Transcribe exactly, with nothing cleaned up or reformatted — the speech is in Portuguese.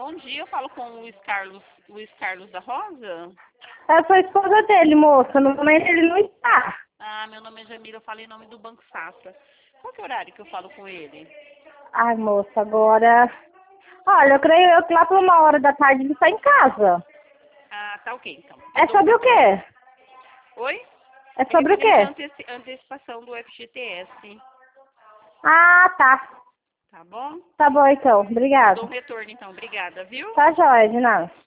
Bom dia, eu falo com o Luiz Carlos, Luiz Carlos da Rosa. Eu sou a esposa dele, moça. No momento ele não está. Ah, meu nome é Jamila, eu falo em nome do Banco Safra. Qual que é o horário que eu falo com ele? Ai, moça, agora... Olha, eu creio eu que lá por uma hora da tarde ele está em casa. Ah, tá ok, então. Eu É dou um sobre o retorno. quê? Oi? É É sobre o referente à quê? anteci- antecipação do F G T S. Ah, tá. Tá bom? Tá bom, então. Eu dou um Obrigada. retorno, então. Obrigada, viu? Tá jóia, de nada.